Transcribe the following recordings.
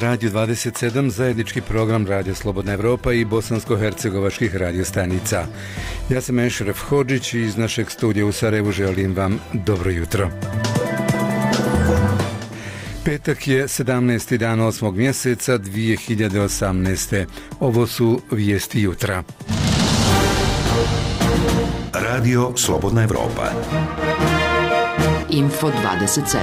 Radio 27, zajednički program Radio Slobodna Evropa i bosansko-hercegovačkih radiostanica. Ja sam Ešref Hodžić i iz našeg studija u Sarajevu želim vam dobro jutro. Petak je 17. dan 8. mjeseca 2018. Ovo su vijesti jutra. Radio Slobodna Evropa. Info 27.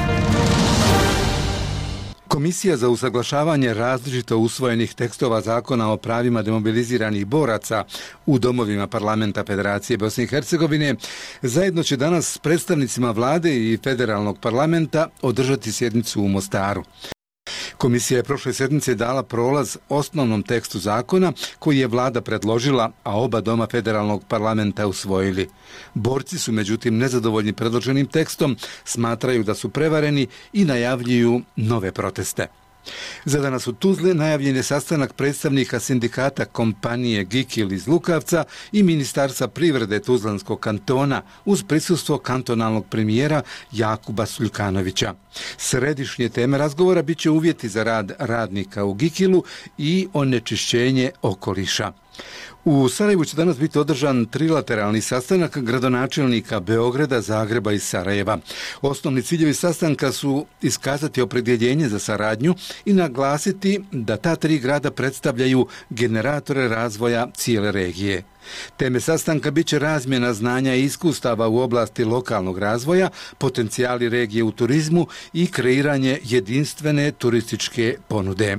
Komisija za usaglašavanje različito usvojenih tekstova zakona o pravima demobiliziranih boraca u domovima parlamenta Federacije Bosne i Hercegovine zajedno će danas s predstavnicima vlade i federalnog parlamenta održati sjednicu u Mostaru. Komisija je prošle sedmice dala prolaz osnovnom tekstu zakona koji je vlada predložila, a oba doma federalnog parlamenta usvojili. Borci su međutim nezadovoljni predloženim tekstom, smatraju da su prevareni i najavljuju nove proteste. Za danas u Tuzli najavljen je sastanak predstavnika sindikata kompanije Gikil iz Lukavca i Ministarstva privrede Tuzlanskog kantona uz prisustvo kantonalnog premijera Jakuba Suljkanovića. Središnje teme razgovora bit će uvjeti za rad radnika u Gikilu i onečišćenje okoliša. U Sarajevu će danas biti održan trilateralni sastanak gradonačelnika Beograda, Zagreba i Sarajeva. Osnovni ciljevi sastanka su iskazati opredjeljenje za saradnju i naglasiti da ta tri grada predstavljaju generatore razvoja cijele regije. Teme sastanka bit će razmjena znanja i iskustava u oblasti lokalnog razvoja, potencijali regije u turizmu i kreiranje jedinstvene turističke ponude.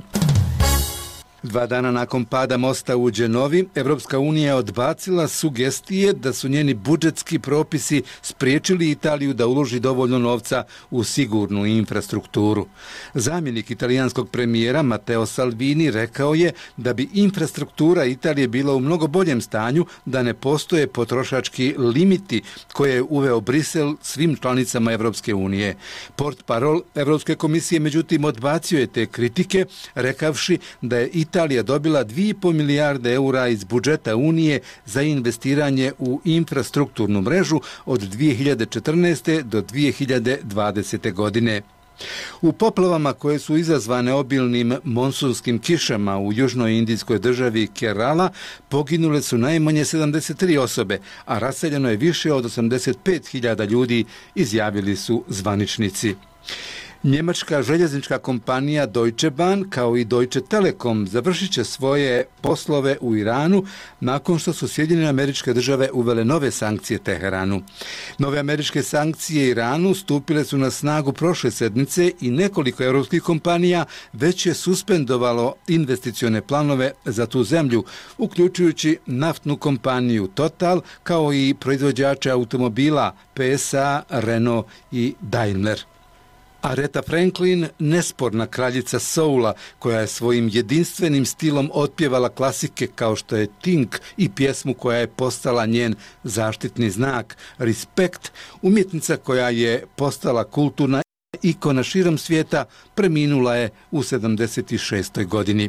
2 dana nakon pada mosta u Genovi, Evropska unija je odbacila sugestije da su njeni budžetski propisi spriječili Italiju da uloži dovoljno novca u sigurnu infrastrukturu. Zamjenik italijanskog premijera Matteo Salvini rekao je da bi infrastruktura Italije bila u mnogo boljem stanju da ne postoje potrošački limiti koje je uveo Brisel svim članicama Evropske unije. Portparol Evropske komisije međutim odbacio je te kritike, rekavši da je Italija dobila 2,5 milijarde eura iz budžeta Unije za investiranje u infrastrukturnu mrežu od 2014. do 2020. godine. U poplavama koje su izazvane obilnim monsunskim kišama u južnoj indijskoj državi Kerala poginule su najmanje 73 osobe, a raseljeno je više od 85.000 ljudi, izjavili su zvaničnici. Njemačka željeznička kompanija Deutsche Bahn kao i Deutsche Telekom završit će svoje poslove u Iranu nakon što su Sjedinjene Američke Države uvele nove sankcije Teheranu. Nove američke sankcije Iranu stupile su na snagu prošle sedmice i nekoliko europskih kompanija već je suspendovalo investicione planove za tu zemlju, uključujući naftnu kompaniju Total kao i proizvođače automobila PSA, Renault i Daimler. Aretha Franklin, nesporna kraljica soula, koja je svojim jedinstvenim stilom otpjevala klasike kao što je Think i pjesmu koja je postala njen zaštitni znak, Respect, umjetnica koja je postala kulturna ikona širom svijeta, preminula je u 76. godini.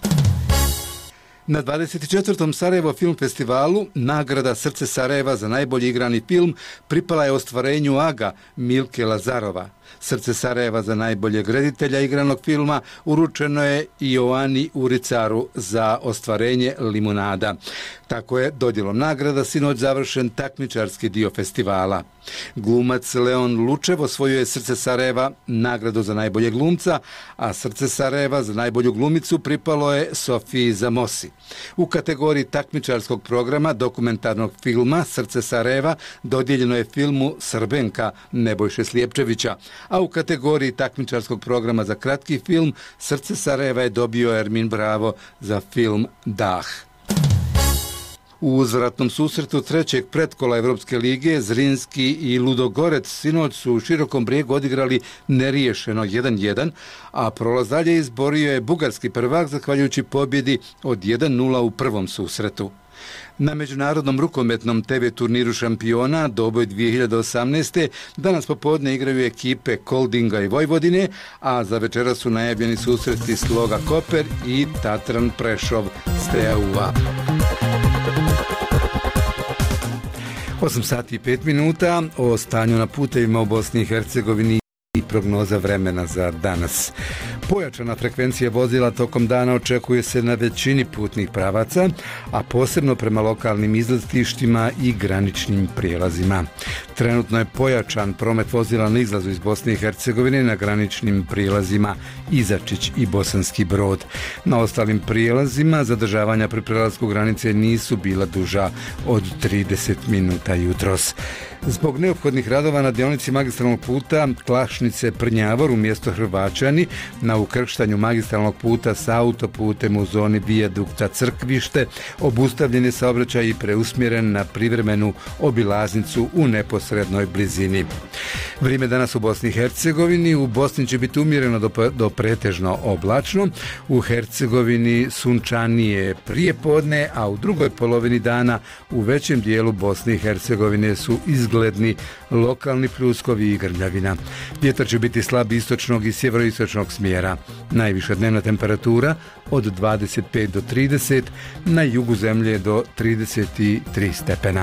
Na 24. Sarajevo film festivalu nagrada Srce Sarajeva za najbolji igrani film pripala je ostvarenju Aga Milke Lazarova. Srce Sarajeva za najboljeg reditelja igranog filma uručeno je i Joani Uricaru za ostvarenje Limunada. Tako je dodjelom nagrada sinoć završen takmičarski dio festivala. Glumac Leon Lučev osvojio je Srce Sarajeva nagradu za najboljeg glumca, a Srce Sarajeva za najbolju glumicu pripalo je Sofiji Zamosi. U kategoriji takmičarskog programa dokumentarnog filma Srce Sarajeva dodijeljeno je filmu Srbenka Nebojše Slijepčevića, a u kategoriji takmičarskog programa za kratki film Srce Sarajeva je dobio Ermin Bravo za film Dah. U uzvratnom susretu trećeg pretkola Evropske lige Zrinski i Ludogorec sinoć su u Širokom Brijegu odigrali neriješeno 1:1, a prolaz dalje izborio je bugarski prvak zahvaljujući pobjedi od 1:0 u prvom susretu. Na međunarodnom rukometnom TV turniru šampiona Doboj 2018. danas popodne igraju ekipe Koldinga i Vojvodine, a za večera su najavljeni susreti Sloga Koper i Tatran Prešov Steaua. 8 sati i 5 minuta o stanju na putevima u Bosni i Hercegovini i prognoza vremena za danas. Pojačana frekvencija vozila tokom dana očekuje se na većini putnih pravaca, a posebno prema lokalnim izletištima i graničnim prijelazima. Trenutno je pojačan promet vozila na izlazu iz Bosne i Hercegovine na graničnim prijelazima Izačić i Bosanski Brod. Na ostalim prijelazima zadržavanja pri prelasku granice nisu bila duža od 30 minuta jutros. Zbog neophodnih radova na dionici magistralnog puta Klašnice-Prnjavor u mjesto Hrvaćani na ukrštanju magistralnog puta sa autoputem u zoni vijadukta Crkvište obustavljen je saobraćaj i preusmjeren na privremenu obilaznicu u neposrednoj blizini. Vrijeme danas u Bosni i Hercegovini. U Bosni će biti umjereno do pretežno oblačno, u Hercegovini sunčanije prije podne, a u drugoj polovini dana u većem dijelu Bosne i Hercegovine su izgledni lokalni pljuskovi i grmljavina. Vjetar će biti slab istočnog i sjeveroistočnog smjera. Najviša dnevna temperatura od 25 do 30, na jugu zemlje do 33 stepena.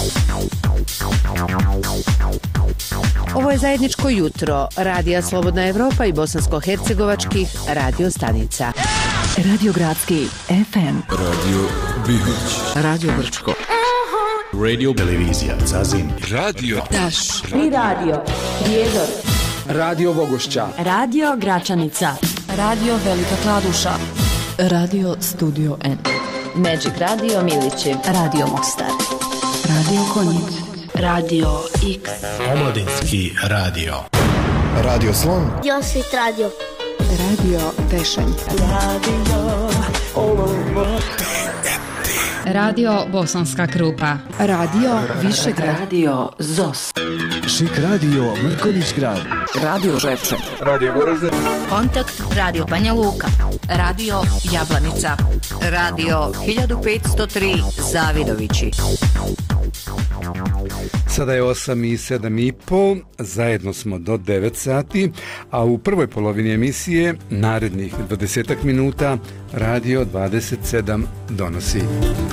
Ovo je zajedničko jutro Radija Slobodna Evropa i bosansko-hercegovačkih radio stanica. Radio Gradski FM, Radio Bihać, Radio Brčko, Radio Televizija Zazin, Radio Taš, Tri radio, Prijedor, Radio Vogošća, Radio Gračanica, Radio Velika Kladuša, Radio Studio N, Magic Radio Milići, Radio Mostar, Radio Konjic, Radio X, Omladinski radio, Radio Slon, Josit Radio, Radio Tešanj, Radio Bosanska Krupa, Radio Višegrad, Radio ZOS, Šik Radio Mrkonjić Grad, Radio Žepče, Radio Goražde, Kontakt Radio Banja Luka, Radio Jablanica, Radio 1503 Zavidovići. Sada je 8 i 7,5, zajedno smo do 9 sati, a u prvoj polovini emisije narednih 20 minuta Radio 27 donosi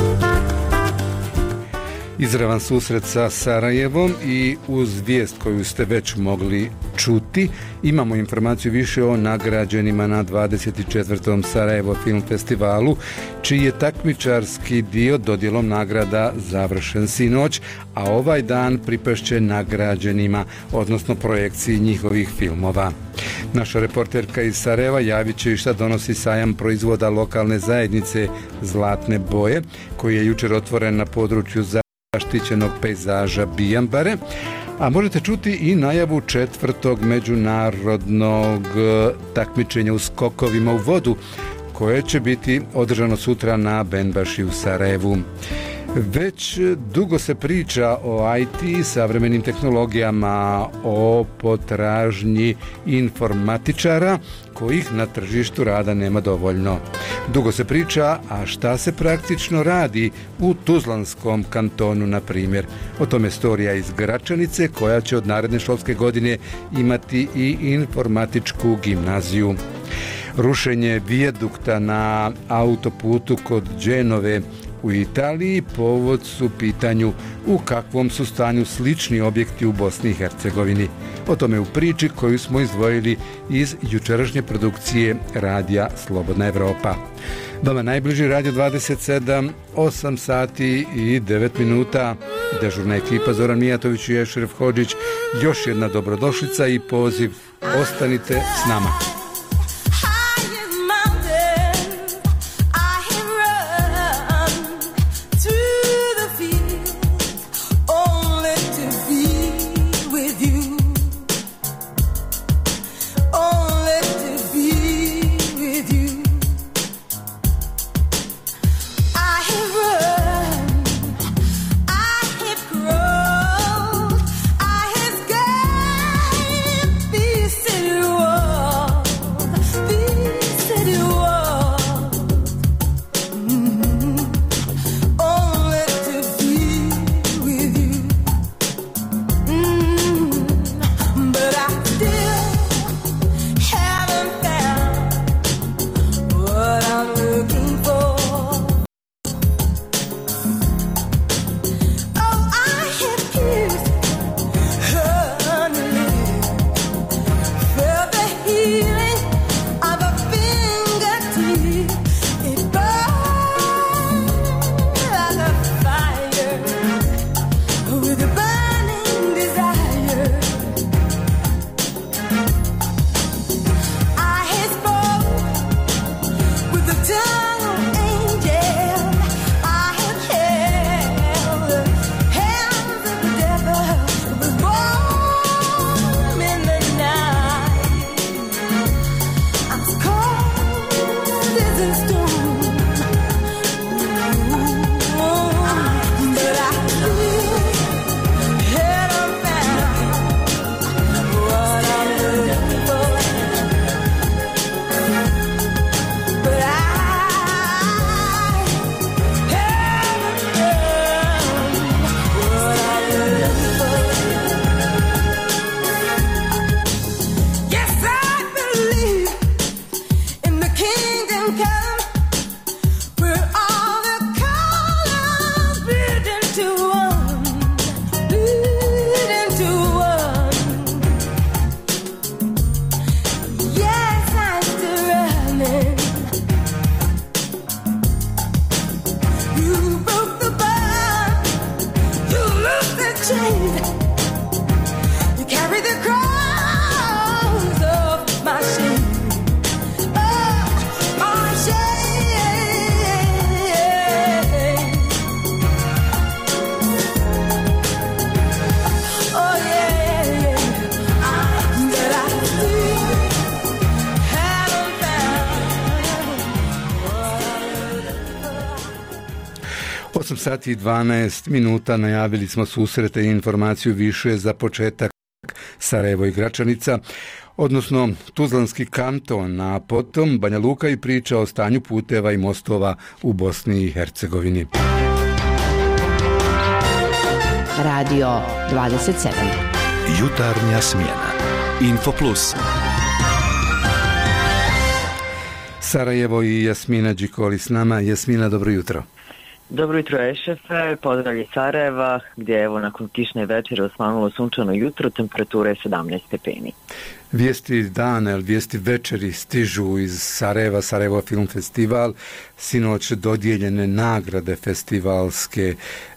izravan susret sa Sarajevom i uz vijest koju ste već mogli čuti, imamo informaciju više o nagrađenima na 24. Sarajevo Film Festivalu, čiji je takmičarski dio dodjelom nagrada završen sinoć, a ovaj dan pripašće nagrađenima, odnosno projekciji njihovih filmova. Naša reporterka iz Sarajeva javit će i šta donosi sajam proizvoda lokalne zajednice Zlatne boje, koji je jučer otvoren na području zaštićenog pejzaža Bijambare, a možete čuti i najavu 4. međunarodnog takmičenja u skokovima u vodu, koje će biti održano sutra na Benbaši u Sarajevu. Već dugo se priča o IT, savremenim tehnologijama, o potražnji informatičara kojih na tržištu rada nema dovoljno. Dugo se priča, a šta se praktično radi u Tuzlanskom kantonu, na primjer. O tome storija iz Gračanice, koja će od naredne školske godine imati i informatičku gimnaziju. Rušenje vijadukta na autoputu kod Dženove u Italiji povod su pitanju u kakvom su stanju slični objekti u Bosni i Hercegovini. O tome u priči koju smo izdvojili iz jučerašnje produkcije Radija Slobodna Evropa. Vama najbliži Radio 27, 8 sati i 9 minuta. Dežurna ekipa Zoran Mijatović i Ešref Hodžić. Još jedna dobrodošlica i poziv: ostanite s nama. Sati i 12 minuta najavili smo susrete i informaciju više za početak Sarajevo i Gračanica, odnosno Tuzlanski kanton, a potom Banja Luka i priča o stanju puteva i mostova u Bosni i Hercegovini. Radio 27. Jutarnja smjena. Info Plus. Sarajevo i Jasmina Đikoli s nama. Jasmina, dobro jutro. Dobro jutro, Ešefe, pozdrav iz Sarajeva, gdje je evo nakon kišne večere osvanulo sunčano jutro, temperatura je 17 stepeni. Vijesti dana, vijesti večeri stižu iz Sarajeva, Sarajevo Film Festival, sinoć dodijeljene nagrade festivalske.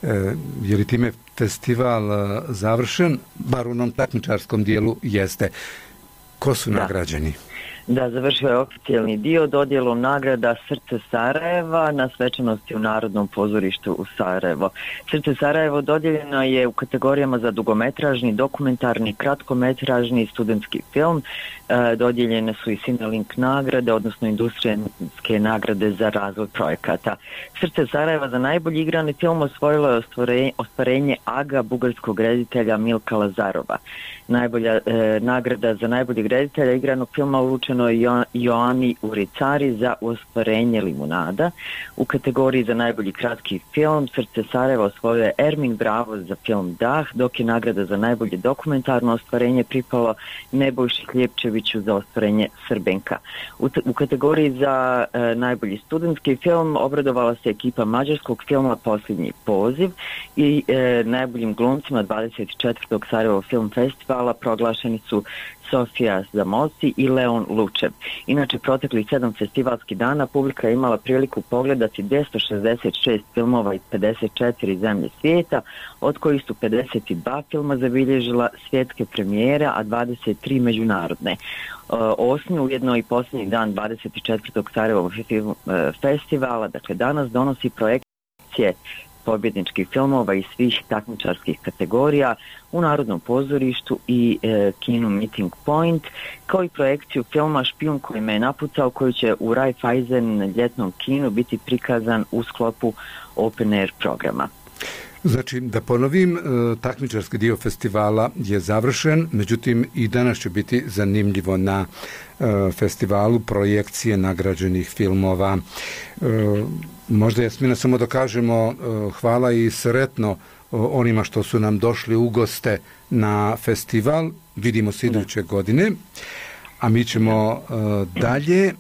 Je li time festival završen? Bar u onom takmičarskom dijelu jeste. Ko su nagrađeni? Da, završio je oficijalni dio dodjelom nagrada Srce Sarajeva na svečanosti u Narodnom pozorištu u Sarajevo. Srce Sarajevo dodijeljeno je u kategorijama za dugometražni, dokumentarni, kratkometražni i studentski film. Dodijeljene su i Cinelink nagrade, odnosno industrijske nagrade za razvoj projekata. Srce Sarajeva za najbolji igrani film osvojilo je ostvarenje Aga bugarskog reditelja Milka Lazarova. Najbolja nagrada za najboljeg reditelja igranog filma uručeno je Joani Uricari za ostvarenje Limunada. U kategoriji za najbolji kratki film Srce Sarajeva osvojio je Ermin Bravo za film Dah, dok je nagrada za najbolje dokumentarno ostvarenje pripalo Nebojši Hljepčeviću za ostvarenje Srbenka. U kategoriji za najbolji studentski film obradovala se ekipa mađarskog filma Posljednji poziv i najboljim glumcima 24. Sarajevo Film Festivala proglašeni su Sofija Zamosi i Leon Lučev. Inače, proteklih 7 festivalskih dana publika je imala priliku pogledati 266 filmova iz 54 zemlje svijeta, od kojih su 52 filma zabilježila svjetske premijere, a 23 međunarodne. Osmi, ujedno i posljednji dan 24. Sarajevo festivala, dakle danas, donosi projekcije pobjedničkih filmova iz svih takmičarskih kategorija u Narodnom pozorištu i kinu Meeting Point, kao i projekciju filma Špijun koji me je napucao, koji će u Raiffeisen ljetnom kinu biti prikazan u sklopu Open Air programa. Znači, da ponovim, takmičarski dio festivala je završen, međutim i danas će biti zanimljivo na festivalu projekcije nagrađenih filmova. Možda, Jasmina, samo da kažemo hvala i sretno onima što su nam došli u goste na festival. Vidimo se iduće godine, a mi ćemo dalje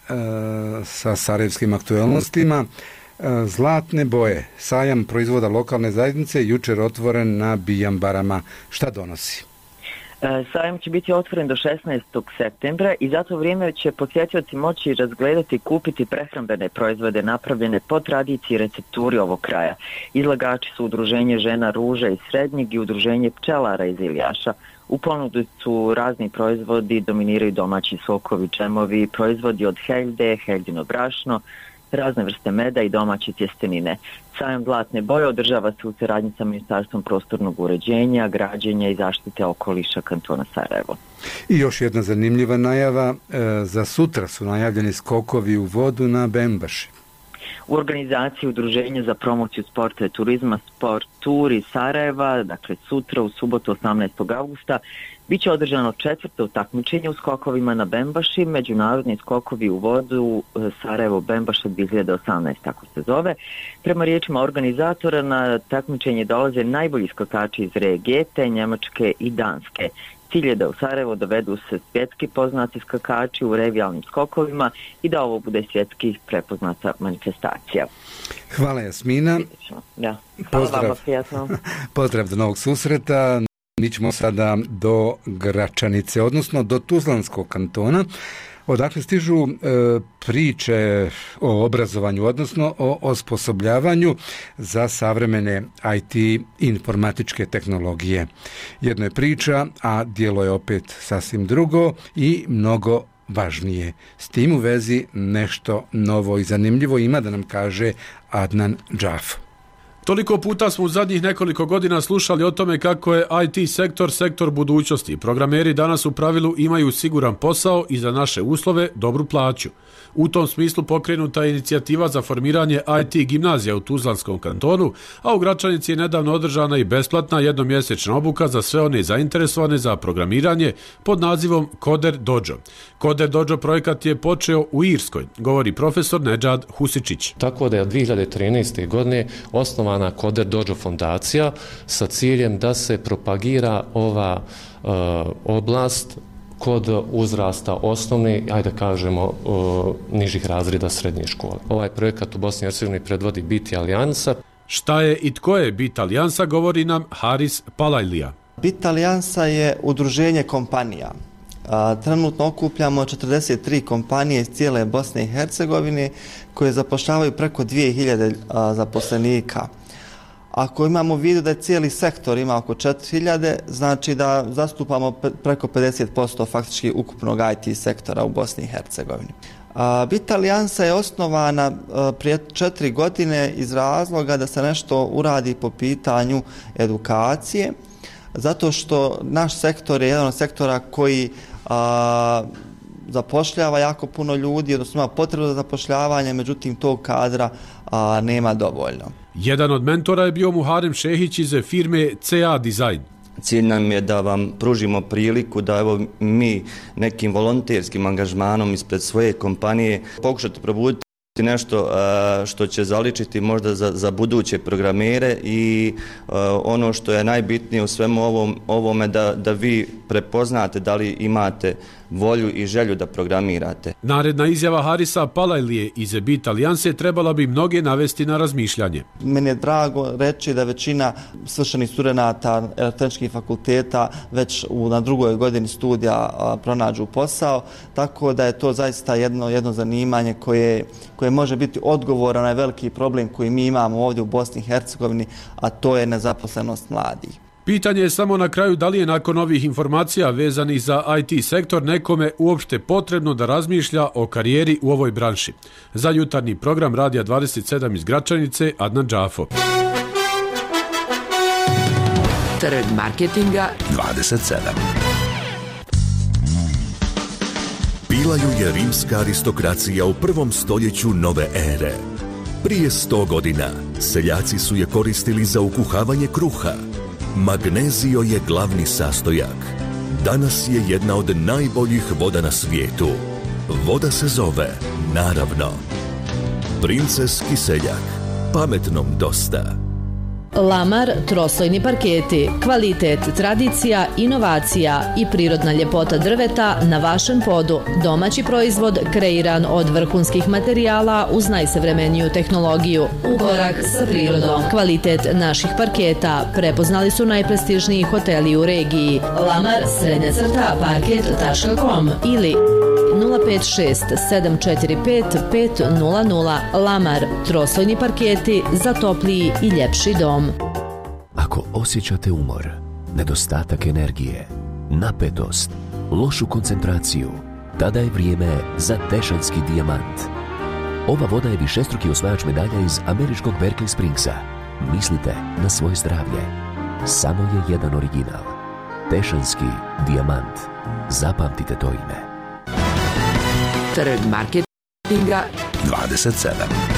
sa sarajevskim aktualnostima. Zlatne boje, sajam proizvoda lokalne zajednice, jučer otvoren na Bijambarama. Šta donosi? Sajam će biti otvoren do 16. septembra i za to vrijeme će posjetioci moći razgledati i kupiti prehrambene proizvode napravljene po tradiciji i recepturi ovog kraja. Izlagači su Udruženje žena Ruža iz Srednjeg i Udruženje pčelara iz Ilijaša. U ponudi su razni proizvodi, dominiraju domaći sokovi, džemovi, proizvodi od heljde, heljino brašno, razne vrste meda i domaće tjestenine. Sajam zlatne boje održava se u saradnji sa Ministarstvom prostornog uređenja, građenja i zaštite okoliša kantona Sarajevo. I još jedna zanimljiva najava, za sutra su najavljeni skokovi u vodu na Bembaši. U organizaciji Udruženja za promociju sporta i turizma Sport Tour iz Sarajeva, dakle sutra u subotu 18. augusta, bit će održano 4. takmičenje u skokovima na Bembaši, međunarodni skokovi u vodu Sarajevo Bembaša 2018, tako se zove. Prema riječima organizatora na takmičenje dolaze najbolji skakači iz regije, te Njemačke i Danske. Cilj je da u Sarajevo dovedu se svjetski poznati skakači u revijalnim skokovima i da ovo bude svjetski prepoznata manifestacija. Hvala Jasmina. Da. Hvala vama, prijatno. Pozdrav do novog susreta. Mi ćemo sada do Gračanice, odnosno do Tuzlanskog kantona, odakle stižu priče o obrazovanju, odnosno o osposobljavanju za savremene IT informatičke tehnologije. Jedno je priča, a djelo je opet sasvim drugo i mnogo važnije. S tim u vezi nešto novo i zanimljivo ima da nam kaže Adnan Džaf. Toliko puta smo u zadnjih nekoliko godina slušali o tome kako je IT sektor budućnosti. Programeri danas u pravilu imaju siguran posao i za naše uslove dobru plaću. U tom smislu pokrenuta je inicijativa za formiranje IT gimnazija u Tuzlanskom kantonu, a u Gračanici je nedavno održana i besplatna jednomjesečna obuka za sve one zainteresovane za programiranje pod nazivom Coder Dojo. Coder Dojo projekat je počeo u Irskoj, govori profesor Nedžad Husičić. Tako da je od 2013. godine osnovana Coder Dojo fondacija sa ciljem da se propagira ova oblast kod uzrasta osnovne, ajde kažemo, nižih razreda srednje škole. Ovaj projekat u Bosni i Hercegovini predvodi BIT Alijansa. Šta je i tko je BIT Alijansa, govori nam Haris Palajlija. BIT Alijansa je udruženje kompanija. Trenutno okupljamo 43 kompanije iz cijele Bosne i Hercegovine koje zapošljavaju preko 2000 zaposlenika. Ako imamo u vidu da je cijeli sektor ima oko 4000, znači da zastupamo preko 50% faktički ukupnog IT sektora u Bosni i Hercegovini. BIT Alijansa je osnovana prije 4 godine iz razloga da se nešto uradi po pitanju edukacije, zato što naš sektor je jedan od sektora koji zapošljava jako puno ljudi, odnosno ima potrebu za zapošljavanje, međutim tog kadra nema dovoljno. Jedan od mentora je bio Muharem Šehić iz firme CA Design. Cilj nam je da vam pružimo priliku da evo mi nekim volonterskim angažmanom ispred svoje kompanije pokušati probuditi nešto što će zaličiti možda za buduće programere i ono što je najbitnije u svemu ovome da vi prepoznate da li imate volju i želju da programirate. Naredna izjava Harisa Palajlije iz BIT Alijanse trebala bi mnoge navesti na razmišljanje. Meni je drago reći da većina svršenih studenata elektroničkih fakulteta već na drugoj godini studija pronađu posao, tako da je to zaista jedno zanimanje koje može biti odgovor na veliki problem koji mi imamo ovdje u Bosni i Hercegovini, a to je nezaposlenost mladih. Pitanje je samo na kraju da li je nakon ovih informacija vezanih za IT sektor nekome uopšte potrebno da razmišlja o karijeri u ovoj branši. Za jutarnji program Radija 27 iz Gračanice, Adnan Džafo. Trg marketinga 27. Bila ju je rimska aristokracija u 1. stoljeću nove ere. Prije 100 godina seljaci su je koristili za ukuhavanje kruha. Magnezio je glavni sastojak. Danas je jedna od najboljih voda na svijetu. Voda se zove, naravno, Princeski seljak. Pametnom dosta. Lamar troslojni parketi, kvalitet, tradicija, inovacija i prirodna ljepota drveta na vašem podu. Domaći proizvod kreiran od vrhunskih materijala uz najsavremeniju tehnologiju. U korak sa prirodom. Kvalitet naših parketa prepoznali su najprestižniji hoteli u regiji. Lamar _parket.com ili 056 745 500. Lamar, troslojni parketi za topliji i ljepši dom. Ako osjećate umor, nedostatak energije, napetost, lošu koncentraciju, tada je vrijeme za Dežanski dijamant. Ova voda je višestruki osvajač medalja iz američkog Berkeley Springsa. Mislite na svoje zdravlje. Samo je jedan original. Tešanski dijamant. Zapamtite to ime. Trg marketinga 27.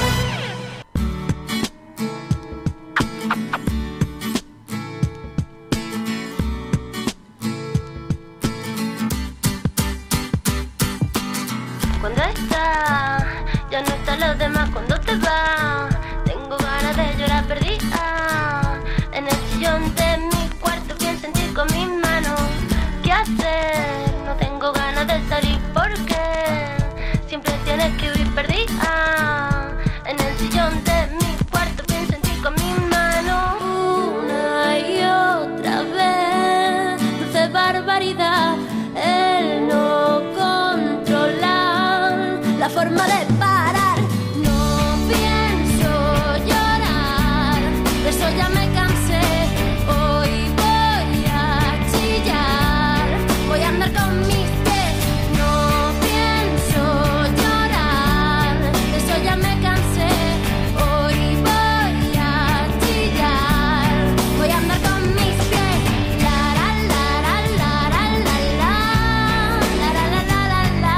Cuando está, ya no están los demás cuando te vas. Tengo ganas de llorar perdida. En el sillón de mi cuarto pienso en ti con mis manos. ¿Qué hacer? No tengo ganas de salir porque siempre tienes que huir perdida. En el sillón de mi cuarto pienso en ti con mis manos. Una y otra vez, dulce barbaridad. El no controlar la forma de parar. No pienso llorar, de eso ya me cansé. Hoy voy a chillar, voy a andar con mis pies. No pienso llorar, de eso ya me cansé. Hoy voy a chillar, voy a andar con mis pies. La la la la la la la la la la la la la la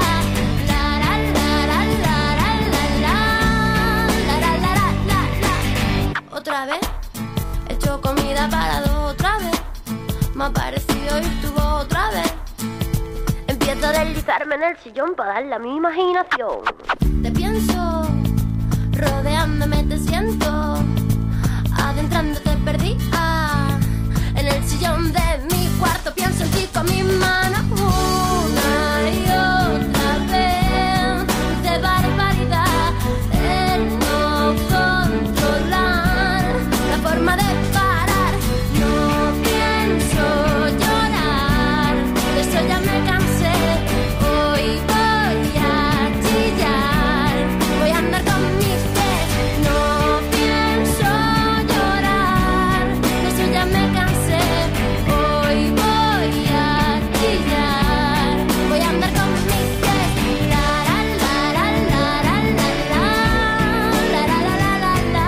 la. Otra vez he hecho comida para dos, otra vez me ha parecido ir tu voz otra vez. Empiezo a deslizarme en el sillón para darle a mi imaginación. Te pienso, rodeándome te siento, adentrándote perdida. En el sillón de mi cuarto pienso en ti con mis manos. Una y otra vez, de barbaridad. El no controlar la forma de parar. No pienso llorar, de eso ya me cansé. Hoy voy a chillar, voy a andar con mis pies. No pienso llorar, de eso ya me cansé. Hoy voy a chillar, voy a andar con mis pies. La la la la la la la la la la la la la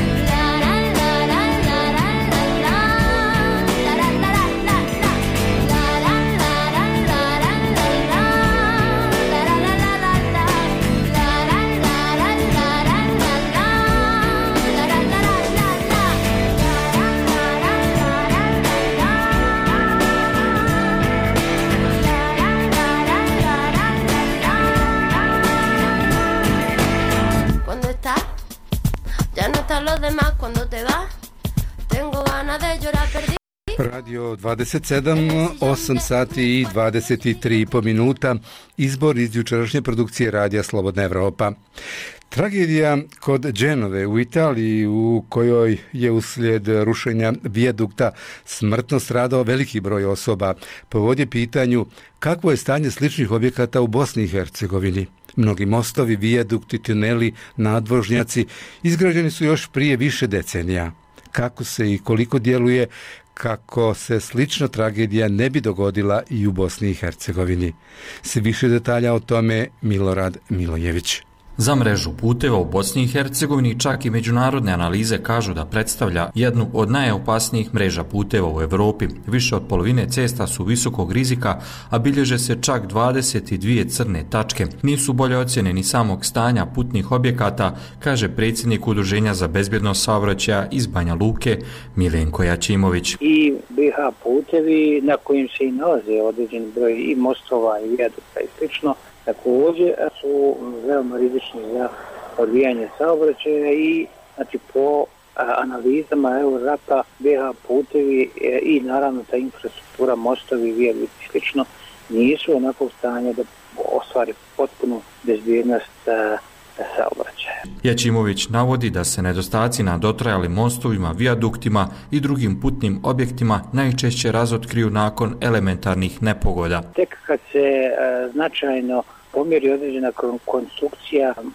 Cuando estás, ya no están los demás cuando te vas. Tengo ganas de llorar perdida. Radio 27, 8 sati i 23,5 minuta, izbor iz jučerašnje produkcije Radija Slobodna Evropa. Tragedija kod Dženove u Italiji, u kojoj je uslijed rušenja vijadukta smrtno stradao veliki broj osoba, povodi pitanju kakvo je stanje sličnih objekata u Bosni i Hercegovini. Mnogi mostovi, vijadukti, tuneli, nadvožnjaci izgrađeni su još prije više decenija. Kako se i koliko djeluje kako se slična tragedija ne bi dogodila i u Bosni i Hercegovini. Sve više detalja o tome Milorad Milojević. Za mrežu puteva u Bosni i Hercegovini čak i međunarodne analize kažu da predstavlja jednu od najopasnijih mreža puteva u Evropi. Više od polovine cesta su visokog rizika, a bilježe se čak 22 crne tačke. Nisu bolje ocjene ni samog stanja putnih objekata, kaže predsjednik Udruženja za bezbjednost saobraćaja iz Banja Luke Milenko Jačimović. I BiH putevi na kojim se i nalaze određen broj i mostova i vijadukta i slično, također su veoma rizični za odvijanje saobraćaja i znači po analizama Eurorapa BiH putevi i naravno ta infrastruktura, mostovi, vijadukti i slično nisu onakvog stanja da ostvari potpunu bezbjednost saobraćaja. Jačimović navodi da se nedostaci na dotrajalim mostovima, vijaduktima i drugim putnim objektima najčešće razotkriju nakon elementarnih nepogoda. Tek kad se značajno pomjeri određena konstrukcija,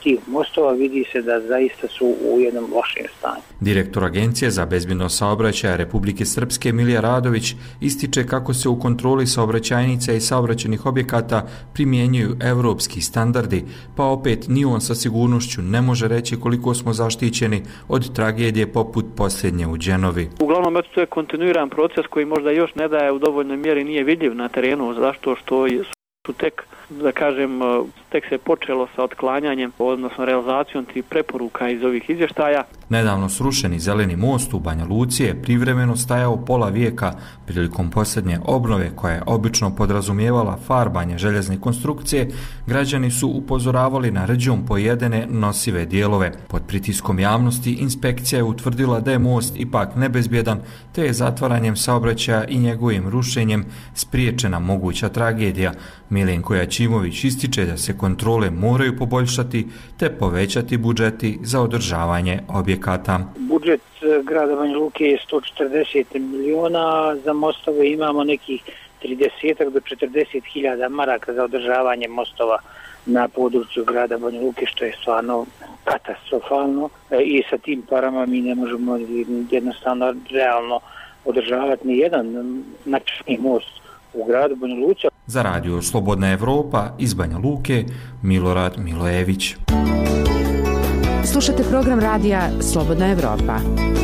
tih mostova vidi se da zaista su u jednom lošem stanju. Direktor Agencije za bezbjednost saobraćaja Republike Srpske Milija Radović ističe kako se u kontroli saobraćajnica i saobraćajnih objekata primjenjuju evropski standardi, pa opet ni on sa sigurnošću ne može reći koliko smo zaštićeni od tragedije poput posljednje u Đenovi. Uglavnom, to je kontinuiran proces koji možda još ne daje u dovoljnoj mjeri, nije vidljiv na terenu, zašto što su tek, da kažem, tek se počelo sa otklanjanjem, odnosno realizacijom tih preporuka iz ovih izvještaja. Nedavno srušeni zeleni most u Banja Luci je privremeno stajao pola vijeka prilikom posljednje obnove koja je obično podrazumijevala farbanje željezne konstrukcije. Građani su upozoravali na rđom pojedene nosive dijelove. Pod pritiskom javnosti inspekcija je utvrdila da je most ipak nebezbjedan, te je zatvaranjem saobraćaja i njegovim rušenjem spriječena moguća tragedija. Milenko Jačimović ističe da se kontrole moraju poboljšati te povećati budžeti za održavanje objekata. Budžet grada Banja Luke je 140 miliona, za mostove imamo nekih 30 do 40.000 maraka za održavanje mostova na području grada Banja Luke, što je stvarno katastrofalno i sa tim parama mi ne možemo jednostavno realno održavati ni jedan način most u gradu Banja Luci. Za radio Slobodna Evropa iz Banja Luke, Milorad Milojević. Slušate program radija Slobodna Evropa.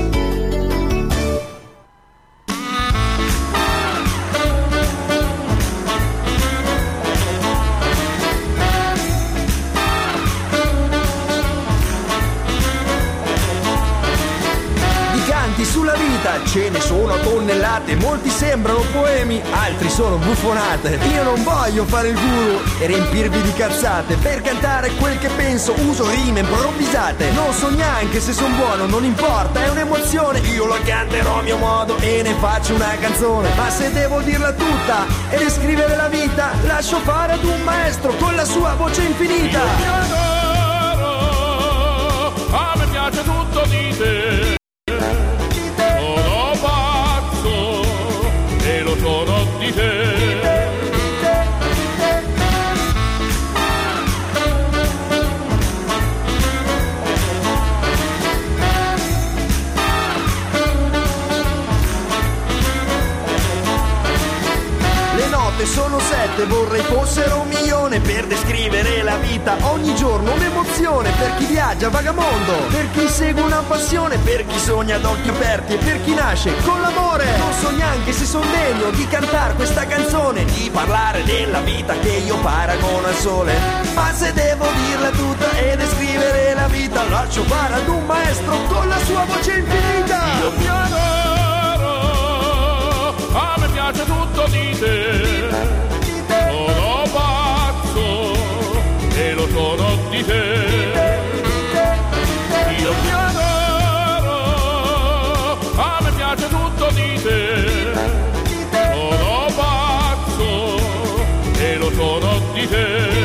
Sulla vita ce ne sono tonnellate, molti sembrano poemi, altri sono buffonate. Io non voglio fare il guru e riempirvi di cazzate, per cantare quel che penso uso rime improvvisate. Non so neanche se son buono, non importa, è un'emozione. Io la canterò a mio modo e ne faccio una canzone. Ma se devo dirla tutta e descrivere la vita, lascio fare ad un maestro con la sua voce infinita. A me piace tutto di te. Sono 7, vorrei fossero 1 milione per descrivere la vita. Ogni giorno un'emozione per chi viaggia vagamondo, per chi segue una passione, per chi sogna ad occhi aperti e per chi nasce con l'amore. Non so neanche se son degno di cantare questa canzone, di parlare della vita che io paragono al sole. Ma se devo dirla tutta e descrivere la vita, lascio fare ad un maestro con la sua voce infinita. Io ti adoro, a me piace tutto di te. Sono pazzo e lo sono di te. Io ti adoro, a me piace tutto di te. Sono pazzo e lo sono di te.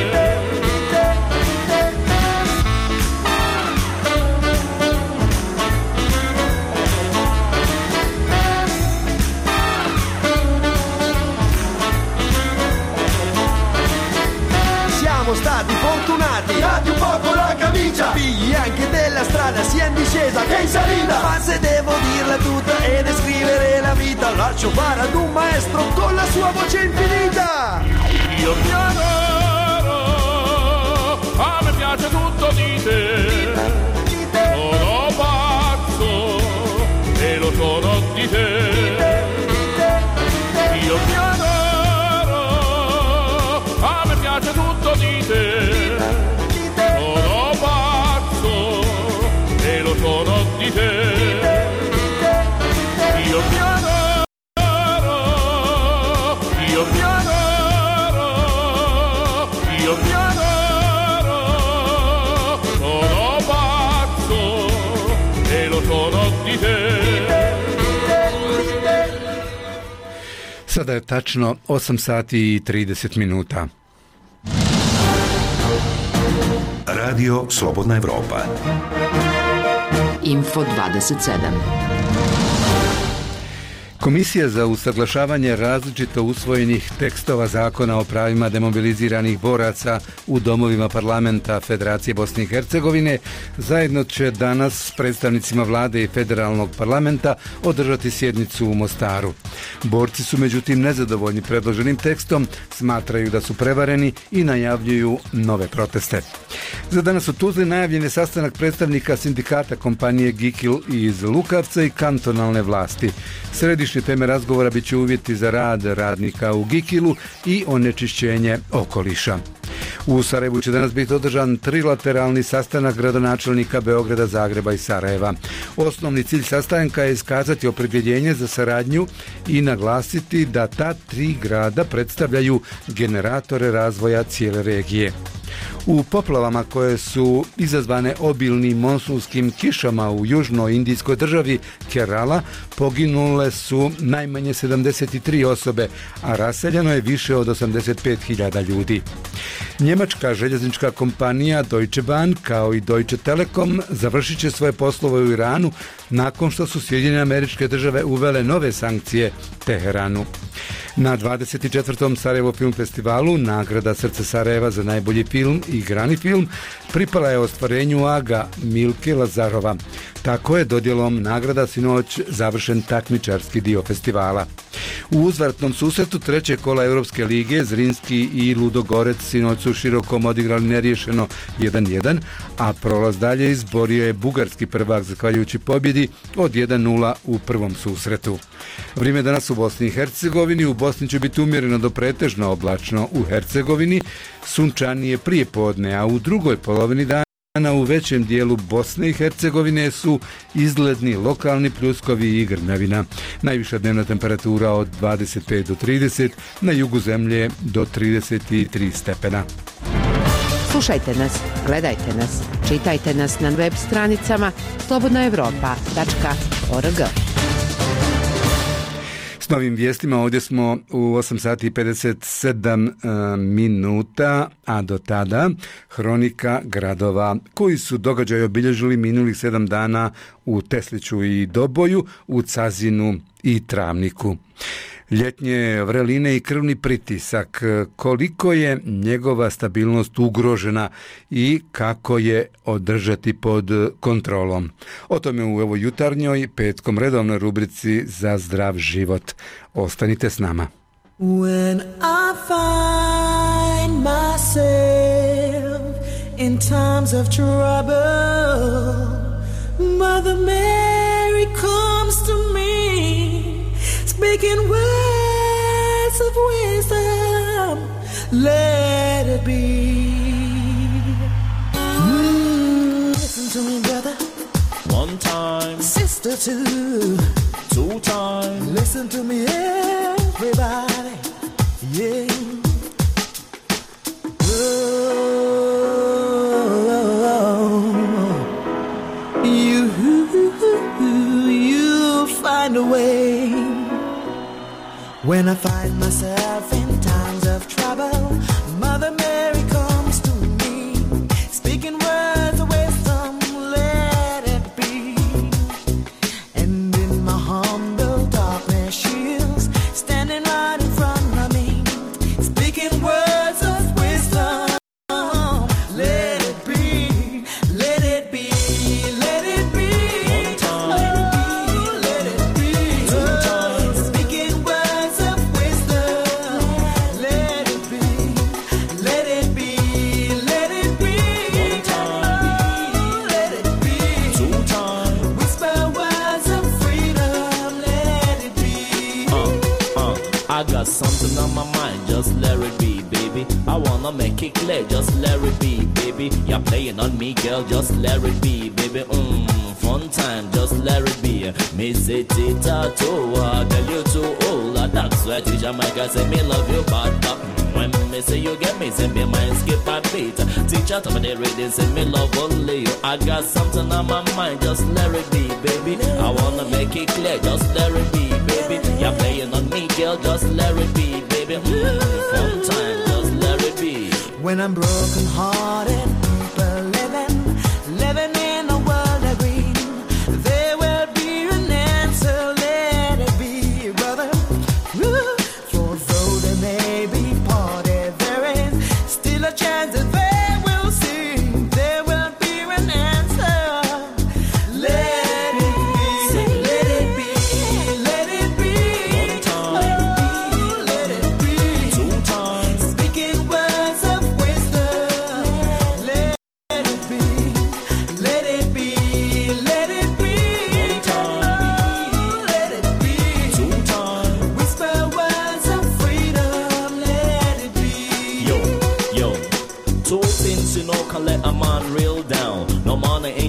Siamo stati fortunati, dati un poco la camicia, figli anche della strada sia in discesa che in salita. Ma se devo dirla tutta e descrivere la vita, lascio fare ad un maestro con la sua voce infinita. Io ti adoro, a me piace tutto di te. Sono pazzo e lo sono di te. Io ti adoro, a me piace tutto di te. Sono pazzo e lo sono di te. Io ti adoro, io ti adoro, io ti adoro. Sono pazzo e lo sono di te. Sada je tačno 8 sati i 30 minuta. Radio Slobodna Evropa. Info 27. Komisija za usaglašavanje različito usvojenih tekstova zakona o pravima demobiliziranih boraca u domovima parlamenta Federacije Bosne i Hercegovine zajedno će danas s predstavnicima vlade i federalnog parlamenta održati sjednicu u Mostaru. Borci su međutim nezadovoljni predloženim tekstom, smatraju da su prevareni i najavljuju nove proteste. Za danas u Tuzli najavljen je sastanak predstavnika sindikata kompanije Gikil iz Lukavca i kantonalne vlasti. Središnje teme razgovora bit će uvjeti za rad radnika u Gikilu i onečišćenje okoliša. U Sarajevu će danas biti održan trilateralni sastanak gradonačelnika Beograda, Zagreba i Sarajeva. Osnovni cilj sastanka je iskazati opredjeljenje za saradnju i naglasiti da ta tri grada predstavljaju generatore razvoja cijele regije. U poplavama koje su izazvane obilnim monsunskim kišama u južnoj indijskoj državi Kerala poginule su najmanje 73 osobe, a raseljeno je više od 85.000 ljudi. Njemačka željeznička kompanija Deutsche Bahn kao i Deutsche Telekom završit će svoje poslove u Iranu nakon što su Sjedinjene Američke Države uvele nove sankcije Teheranu. Na 24. Sarajevo film festivalu nagrada Srce Sarajeva za najbolji film i igrani film pripala je ostvarenju Aga Milke Lazarova. Tako je dodjelom nagrada sinoć završen takmičarski dio festivala. U uzvratnom susretu trećeg kola Europske lige Zrinski i Ludogorec sinoć su širokom odigrali neriješeno 1-1, a prolaz dalje izborio je bugarski prvak zahvaljujući pobjedi od 1-0 u prvom susretu. Vrijeme danas u Bosni i Hercegovini. U Bosni će biti umjereno do pretežno oblačno, u Hercegovini sunčanije prije podne, a u drugoj polovini dana u većem dijelu Bosne i Hercegovine su izgledni lokalni pljuskovi i grmljavina. Najviša dnevna temperatura od 25 do 30, na jugu zemlje do 33 stepena. Slušajte nas, gledajte nas, čitajte nas na web stranicama slobodnaevropa.org. S novim vijestima ovdje smo u 8 sati i 57 minuta, a do tada hronika gradova koji su događaj obilježili minulih 7 dana u Tesliću i Doboju, u Cazinu i Travniku. Ljetnje vreline i krvni pritisak, koliko je njegova stabilnost ugrožena i kako je održati pod kontrolom. O tome u ovoj jutarnjoj petkom redovnoj rubrici Za zdrav život. Ostanite s nama. When I find myself in times of trouble, Mother Mary comes to me, speaking words of wisdom, let it be. Listen to me, brother. One time. Sister, too. 2 times. Listen to me, everybody. Yeah. You'll find a way. When I find myself in times of trouble, Mother Mary comes to me, speaking words of wisdom, let it be. And in my humble darkness, she's standing right in front of me, speaking words of wisdom, let it be, let it be, let it be. One time. Let it be. 2 times. Speaking words of wisdom, let it be, let it be, let it be. 1 time. Let it be. 2 times. Whisper words of freedom, let it be. I got something on my mind, just let it be, baby. I wanna make it clear, just let it be, baby. You're playing on me, girl, just let it be, baby. Fun time, just let it be. Me say tita too, girl you too old. That's why teacher Micah say me love you, but when me say you get me, say me mind skip a beat. Teacher tell me the reading, say me love only you. I got something on my mind, just let it be, baby. I wanna make it clear, just let it be, baby. You're playing on me, girl, just let it be, baby. Fun time, just let it be. When I'm broken hearted, people living in a world of green, there will be an answer, let it be.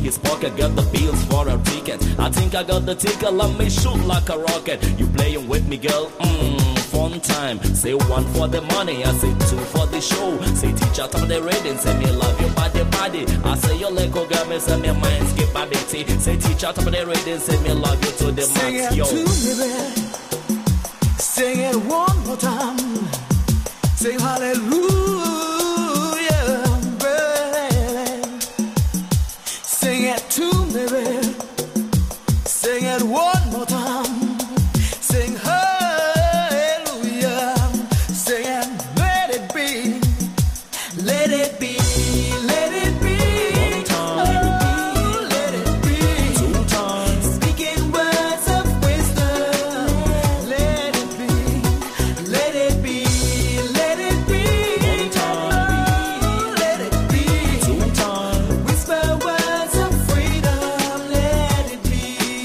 his pocket, got the bills for a ticket. I think I got the ticket, let me shoot like a rocket. You playing with me, girl? Fun time. Say one for the money, I say two for the show. Say teacher top of the reading, say me love your body. I say your Lego girl, me say me mind skip a bit. Say teacher top of the reading, say me love you to the max, yo. Sing it to me, baby. Sing it one more time. Sing hallelujah, baby. Sing it to me, baby. Sing it one more time. Sing hallelujah. Sing it, let it be. Let it be. Let it be. One time. Oh, let it be. Two times. Speaking words of wisdom. Let it be. Let it be. Let it be. One time. Oh, let it be. Two times. Whisper words of freedom. Let it be.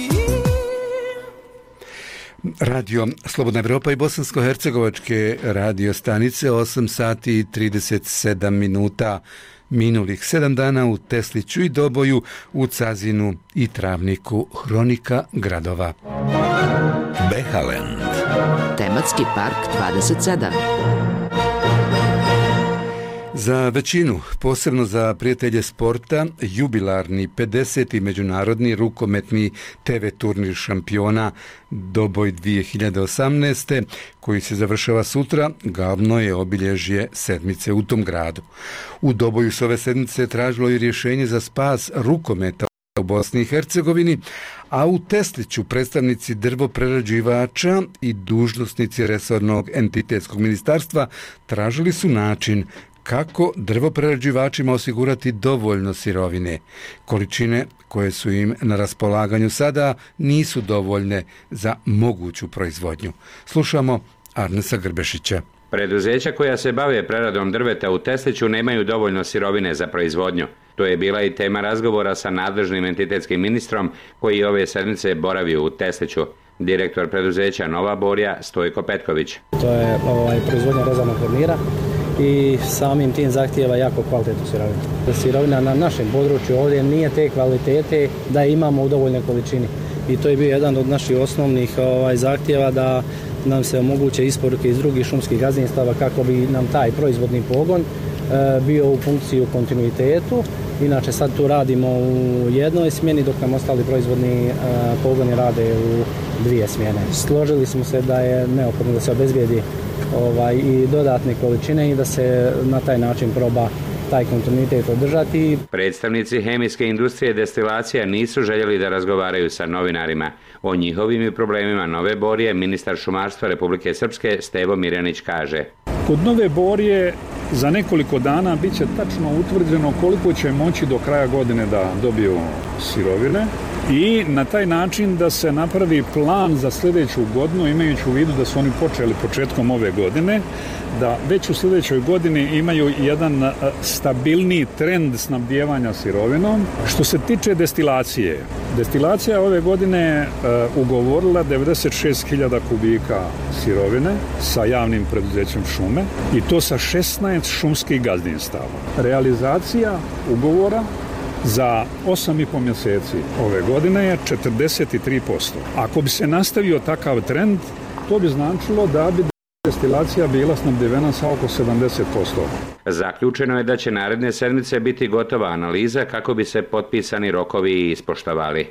Radio Slobodna Evropa i bosansko-hercegovačke radio stanice, 8 sati i 37 minuta. Minulih 7 dana u Tesliću i Doboju, u Cazinu i Travniku, hronika gradova. Behalend. Tematski park 27. Za većinu, posebno za prijatelje sporta, jubilarni 50. međunarodni rukometni TV turnir šampiona Doboj 2018. koji se završava sutra, glavno je obilježje sedmice u tom gradu. U Doboju s ove sedmice tražilo i rješenje za spas rukometa u Bosni i Hercegovini, a u Tesliću predstavnici drvoprerađivača i dužnosnici resornog entitetskog ministarstva tražili su način kako drvoprerađivačima osigurati dovoljno sirovine. Količine koje su im na raspolaganju sada nisu dovoljne za moguću proizvodnju. Slušamo Arnesa Grbešića. Preduzeća koja se bave preradom drveta u Tesliću nemaju dovoljno sirovine za proizvodnju. To je bila i tema razgovora sa nadležnim entitetskim ministrom koji ove sedmice boravio u Tesliću. Direktor preduzeća Nova Borja Stojko Petković. To je proizvodnja rezervnog furnira i samim tim zahtijeva jako kvalitetnu sirovinu. Sirovina na našem području ovdje nije te kvalitete da je imamo u dovoljnoj količini. I to je bio jedan od naših osnovnih zahtjeva da nam se omoguće isporuke iz drugih šumskih gazdinstava kako bi nam taj proizvodni pogon bio u funkciji u kontinuitetu. Inače sad tu radimo u jednoj smjeni dok nam ostali proizvodni pogoni rade u dvije smjene. Složili smo se da je neophodno da se obezbijedi i dodatne količine i da se na taj način proba taj kontinuitet održati. Predstavnici hemijske industrije destilacija nisu željeli da razgovaraju sa novinarima. O njihovim i problemima Nove Borje ministar šumarstva Republike Srpske Stevo Mirjanić kaže: Kod Nove Borje za nekoliko dana bit će tačno utvrđeno koliko će moći do kraja godine da dobiju sirovine i na taj način da se napravi plan za sljedeću godinu, imajući u vidu da su oni počeli početkom ove godine, da već u sljedećoj godini imaju jedan stabilniji trend snabdijevanja sirovinom. Što se tiče destilacije, destilacija ove godine ugovorila 96.000 kubika sirovine sa javnim preduzećem šume i to sa 16 šumskih gazdinstava. Realizacija ugovora za 8,5 mjeseci ove godine je 43%. Ako bi se nastavio takav trend, to bi značilo da bi destilacija bila snabdjevena sa oko 70%. Zaključeno je da će naredne sedmice biti gotova analiza kako bi se potpisani rokovi ispoštovali.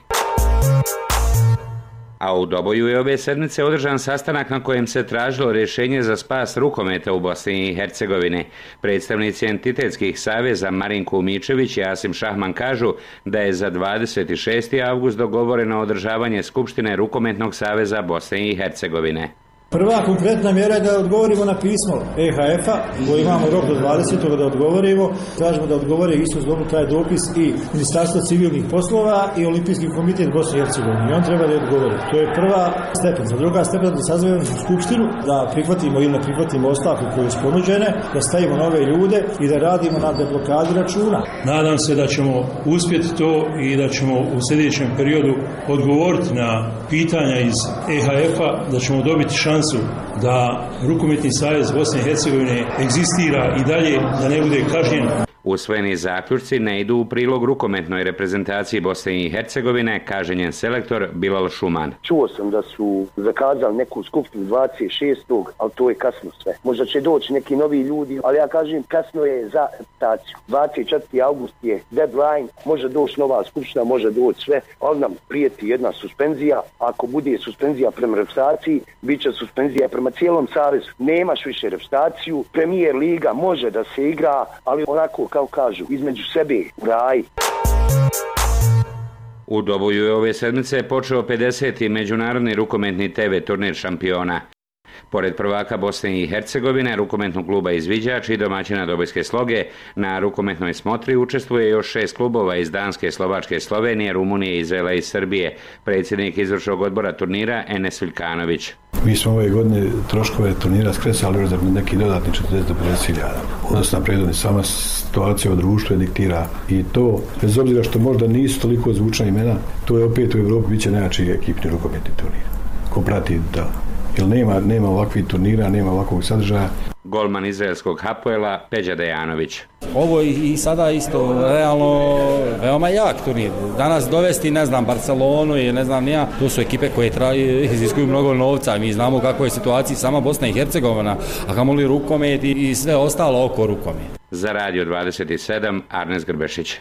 A u Doboju je ove sedmice održan sastanak na kojem se tražilo rješenje za spas rukometa u Bosni i Hercegovini. Predstavnici entitetskih saveza Marinko Umičević i Asim Šahman kažu da je za 26. avgust dogovoreno održavanje Skupštine Rukometnog saveza Bosne i Hercegovine. Prva konkretna mjera je da odgovorimo na pismo EHF-a, koji imamo rok do 20. da odgovorimo. Tražimo da odgovore isto zbog taj dopis i Ministarstvo civilnih poslova i Olimpijski komitet Bosne i Hercegovine. I on treba da odgovori. To je prva stepenica. Druga stepenica da sazovemo skupštinu, da prihvatimo ili ne prihvatimo ostavke koje su ponuđene, da stavimo nove ljude i da radimo na deblokadi računa. Nadam se da ćemo uspjeti to i da ćemo u sljedećem periodu odgovoriti na pitanja iz EHF-a, da ćemo dobiti šansu da Rukometni savez Bosne i Hercegovine egzistira i dalje, da ne bude kažnjen. Usvojeni zaključci ne idu u prilog rukometnoj reprezentaciji Bosne i Hercegovine, kaže njen selektor Bilal Šuman. Čuo sam da su zakazali neku skupštinu 26. ali to je kasno sve. Možda će doći neki novi ljudi, ali ja kažem kasno je za reprezentaciju. 24. august je deadline, može doći nova skupština, može doći sve, ali nam prijeti jedna suspenzija. Ako bude suspenzija prema reprezentaciji, bit će suspenzija prema cijelom savezu. Nemaš više reprezentaciju, Premier Liga može da se igra, ali onako kao kažu, između sebe u raj. U Doboju je ove sedmice počeo 50. međunarodni rukometni TV turnir šampiona. Pored prvaka Bosne i Hercegovine, rukometnog kluba Izviđač i domaćina Dobojske Sloge, na rukometnoj smotri učestvuje još 6 klubova iz Danske, Slovačke, Slovenije, Rumunije, Izraela i Srbije. Predsjednik izvršnog odbora turnira Enes Viljkanović. Mi smo ove godine troškove turnira skresali za neki dodatni 40 do 50.000. Odnosno na predvodni sama situacija u društvu je diktira i to, bez obzira što možda nisu toliko zvučna imena, to je opet u Evropi bit će najjači ekipni rukometni turnir. Ko prati da, jer nema ovakvih turnira, nema ovakvog sadržaja. Golman izraelskog Hapoela Peđa Dejanović. Ovo i sada isto realno veoma jak turnir. Danas dovesti, ne znam, Barcelonu i ne znam nija, to su ekipe koje iziskuju mnogo novca. Mi znamo kako je situacija sama Bosna i Hercegovina, a kamoli rukomet i sve ostalo oko rukometa. Za Radio 27, Arnes Grbešić.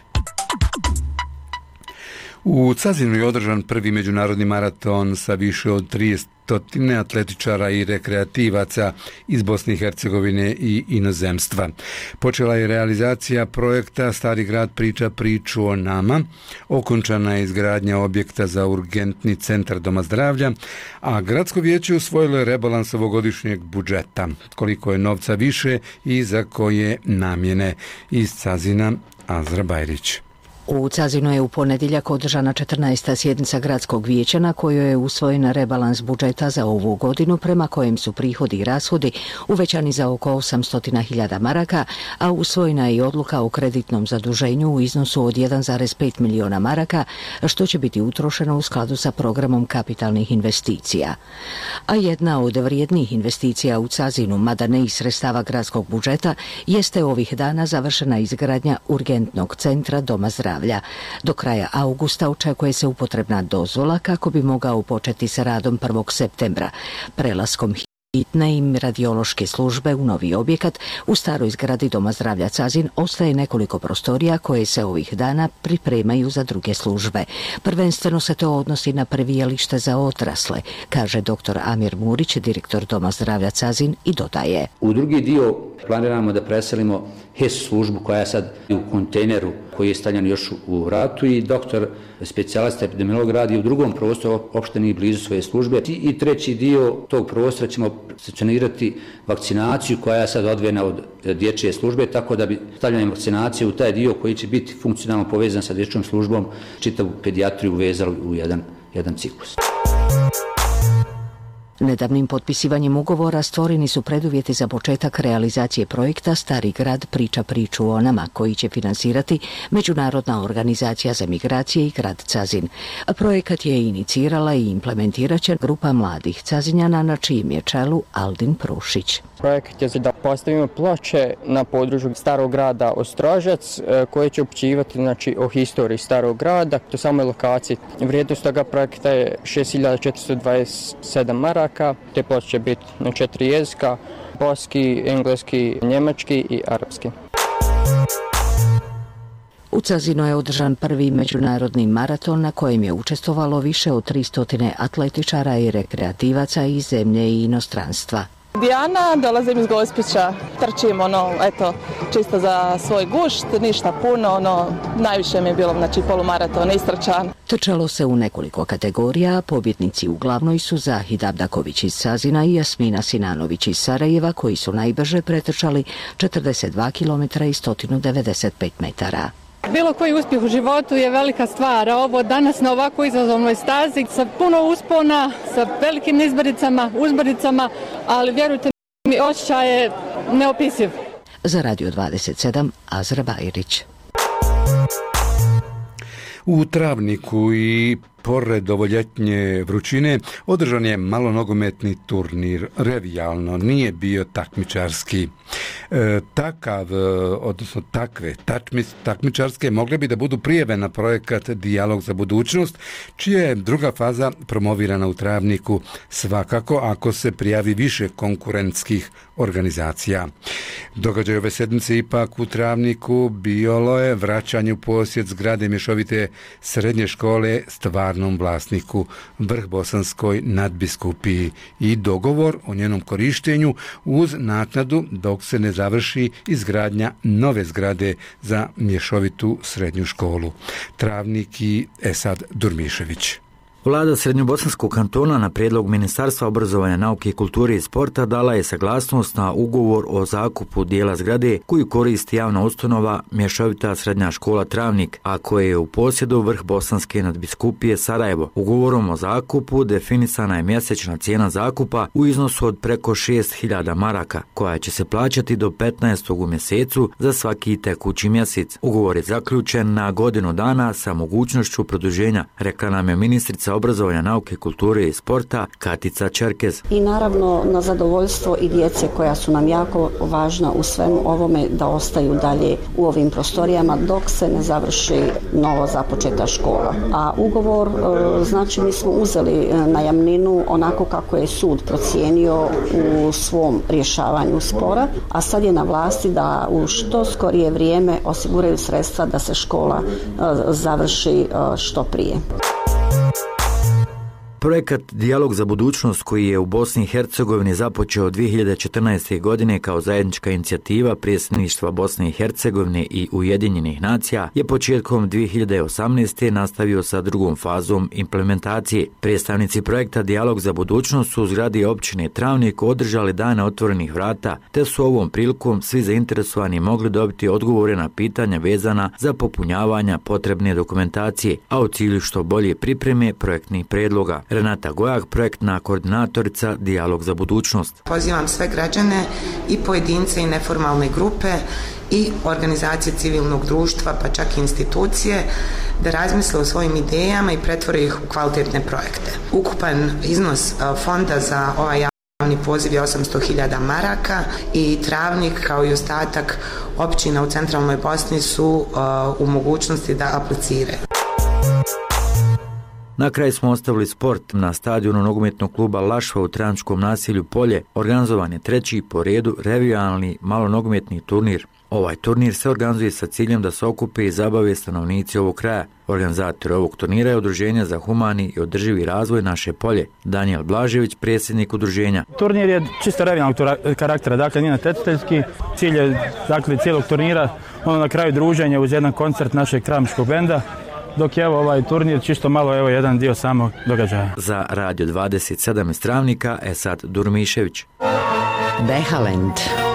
U Cazinu je održan prvi međunarodni maraton sa više od 300 atletičara i rekreativaca iz Bosne i Hercegovine i inozemstva. Počela je realizacija projekta Stari grad priča priču o nama, okončana je izgradnja objekta za urgentni centar doma zdravlja, a gradsko vijeće usvojilo je rebalans ovogodišnjeg budžeta. Koliko je novca više i za koje namjene? Iz Cazina Azra Bajrić. U Cazinu je u ponedjeljak održana 14. sjednica gradskog vijeća na kojoj je usvojen rebalans budžeta za ovu godinu prema kojem su prihodi i rashodi uvećani za oko 800.000 maraka, a usvojena je i odluka o kreditnom zaduženju u iznosu od 1,5 milijuna maraka, što će biti utrošeno u skladu sa programom kapitalnih investicija. A jedna od vrijednijih investicija u Cazinu, mada ne iz sredstava gradskog budžeta, jeste ovih dana završena izgradnja urgentnog centra doma zdravlja. Do kraja augusta očekuje se upotrebna dozvola kako bi mogao početi sa radom 1. septembra. Prelaskom hitne i radiološke službe u novi objekat u staroj zgradi doma zdravlja Cazin ostaje nekoliko prostorija koje se ovih dana pripremaju za druge službe. Prvenstveno se to odnosi na previjalište za odrasle, kaže dr. Amir Murić, direktor doma zdravlja Cazin, i dodaje. U drugi dio planiramo da preselimo HES službu koja je sad u kontejneru koji je stavljen još u ratu i doktor specijalista epidemiolog radi u drugom prostoru opšteni blizu svoje službe. I treći dio tog prostora ćemo stacionirati vakcinaciju koja je sad odvojena od dječje službe, tako da bi stavljanjem vakcinacije u taj dio koji će biti funkcionalno povezan sa dječjom službom čitavu pedijatriju vezali u jedan ciklus. Nedavnim potpisivanjem ugovora stvoreni su preduvjeti za početak realizacije projekta Stari grad priča priču o nama, koji će finansirati Međunarodna organizacija za migracije i grad Cazin. Projekat je inicirala i implementirat će grupa mladih Cazinjana na čijem je čelu Aldin Prušić. Projekat je da postavimo ploče na području starog grada Ostrožac koje će upućivati o historiji starog grada. To samoj lokaciji. Vrijednost toga projekta je 6.427 maraka. Te ploče će biti na 4 jezika: boski, engleski, njemački i arapski. U Cazinu je održan prvi međunarodni maraton na kojem je učestvovalo više od 300 atletičara i rekreativaca iz zemlje i inostranstva. Dijana, dolazim iz Gospića, trčim čisto za svoj gušt, ništa puno, najviše mi je bilo polumaraton istrčan. Trčalo se u nekoliko kategorija, a pobjednici u glavnoj su Zahid Abdaković iz Cazina i Jasmina Sinanović iz Sarajeva, koji su najbrže pretrčali 42 km i 195 metara. Bilo koji uspjeh u životu je velika stvar, a ovo danas na ovako izazovnoj stazi sa puno uspona, sa velikim uzbricama, ali vjerujte mi, osjećaj je neopisiv. Za Radio 27, Azra Bajrić. U Travniku i Pored ovoljetnje vrućine, održan je malonogometni turnir. Revijalno, nije bio takmičarski. Takve takmičarske mogle bi da budu prijave na projekat Dijalog za budućnost, čija je druga faza promovirana u Travniku, svakako ako se prijavi više konkurentskih organizacija. Događaj ove sedmice ipak u Travniku bilo je vraćanje u posjed zgrade mješovite srednje škole stvarnom vlasniku, Vrhbosanskoj nadbiskupiji, i dogovor o njenom korištenju uz naknadu dok se ne završi izgradnja nove zgrade za mješovitu srednju školu. Travnik i Esad Durmišević. Vlada Srednjobosanskog kantona na prijedlog Ministarstva obrazovanja, nauke, kulture i sporta dala je saglasnost na ugovor o zakupu dijela zgrade koju koristi javna ustanova Mješovita srednja škola Travnik, a koje je u posjedu Vrhbosanske nadbiskupije Sarajevo. Ugovorom o zakupu definisana je mjesečna cijena zakupa u iznosu od preko 6.000 maraka, koja će se plaćati do 15. u mjesecu za svaki tekući mjesec. Ugovor je zaključen na godinu dana sa mogućnošću produženja, rekla nam je ministrica obrazovanja, nauke, kulture i sporta Katica Čerkez. I naravno na zadovoljstvo i djece koja su nam jako važna u svemu ovome da ostaju dalje u ovim prostorijama dok se ne završi novo započeta škola. A ugovor, znači mi smo uzeli najamninu onako kako je sud procijenio u svom rješavanju spora, a sad je na vlasti da u što skorije vrijeme osiguraju sredstva da se škola završi što prije. Projekat Dijalog za budućnost, koji je u Bosni i Hercegovini započeo 2014. godine kao zajednička inicijativa predsjedništva Bosne i Hercegovine i Ujedinjenih nacija, je početkom 2018. nastavio sa drugom fazom implementacije. Predstavnici projekta Dijalog za budućnost su u zgradi općine Travnik održali dane otvorenih vrata, te su ovom prilikom svi zainteresovani mogli dobiti odgovore na pitanja vezana za popunjavanja potrebne dokumentacije, a u cilju što bolje pripreme projektnih predloga. Renata Gojak, projektna koordinatorica Dijalog za budućnost. Pozivam sve građane i pojedince i neformalne grupe i organizacije civilnog društva, pa čak i institucije, da razmisle o svojim idejama i pretvore ih u kvalitetne projekte. Ukupan iznos fonda za ovaj javni poziv je 800.000 maraka i Travnik kao i ostatak općina u centralnoj Bosni su u mogućnosti da apliciraju. Na kraju smo ostavili sport. Na stadionu nogometnog kluba Lašva u Travničkom naselju Polje organizovan je treći po redu revijalni malonogometni turnir. Ovaj turnir se organizuje sa ciljem da se okupe i zabave stanovnici ovog kraja. Organizator ovog turnira je Udruženje za humani i održivi razvoj Naše Polje. Daniel Blažević, predsjednik udruženja. Turnir je čisto revijalnog karaktera, dakle nije natjecateljski. Cilj je cijelog turnira na kraju druženja uz jedan koncert našeg travničkog benda. Dok je ovaj turnir čisto malo jedan dio samog događaja. Za Radio 27 iz Travnika, Esad Durmišević. Behalend.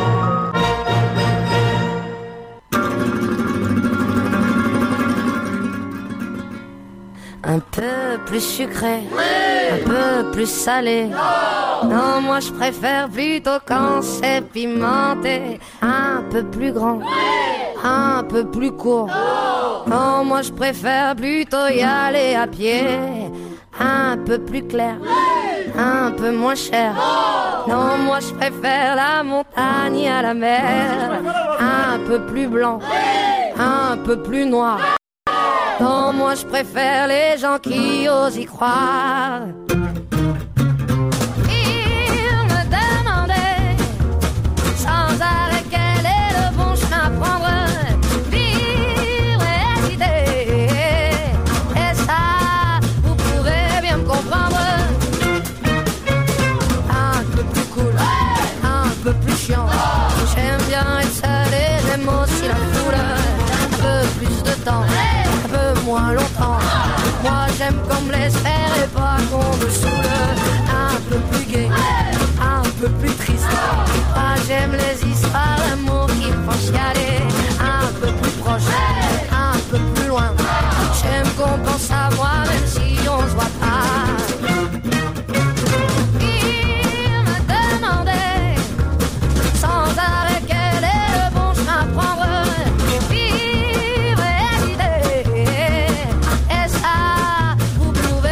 Un peu plus sucré, un peu plus salé. Non, moi je préfère plutôt quand c'est pimenté. Un peu plus grand, un peu plus court. Non, moi je préfère plutôt y aller à pied. Un peu plus clair, un peu moins cher. Non, moi je préfère la montagne à la mer. Un peu plus blanc, un peu plus noir. Non, moi je préfère les gens qui osent y croire. Il me demandait sans arrêt quel est le bon chemin à prendre. Vivre et hésiter, et ça, vous pourrez bien me comprendre. Un peu plus cool, un peu plus chiant. J'aime bien être seul et j'aime aussi la foule. Un peu plus de temps, un peu moins longtemps. Moi j'aime qu'on me laisse faire et pas qu'on me saoule. Un peu plus gai, un peu plus triste. Moi j'aime les histoires d'amour qui me font chialer. Un peu plus proche, un peu plus loin. J'aime qu'on pense à moi même si on se voit pas. Il me demandait sans arrêt quel est le bon chemin à prendre. Vivre et hésiter, et ça, vous pouvez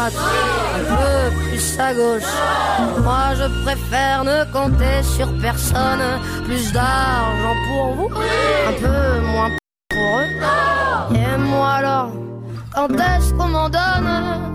droite, un peu plus à gauche. Moi je préfère ne compter sur personne. Plus d'argent pour vous, un peu moins pour eux. Et moi alors, quand est-ce qu'on m'en donne?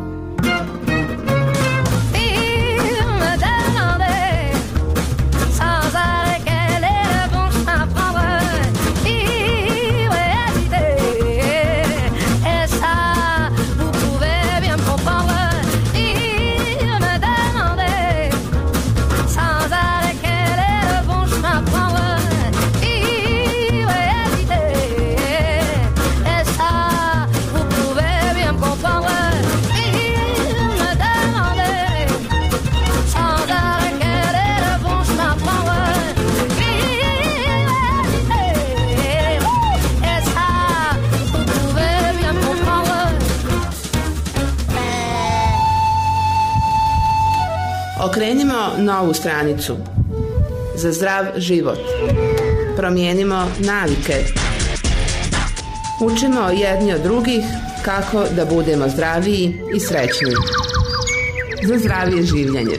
Okrenimo novu stranicu. Za zdrav život. Promijenimo navike. Učimo jedni od drugih kako da budemo zdraviji i srećni. Za zdravije življenje.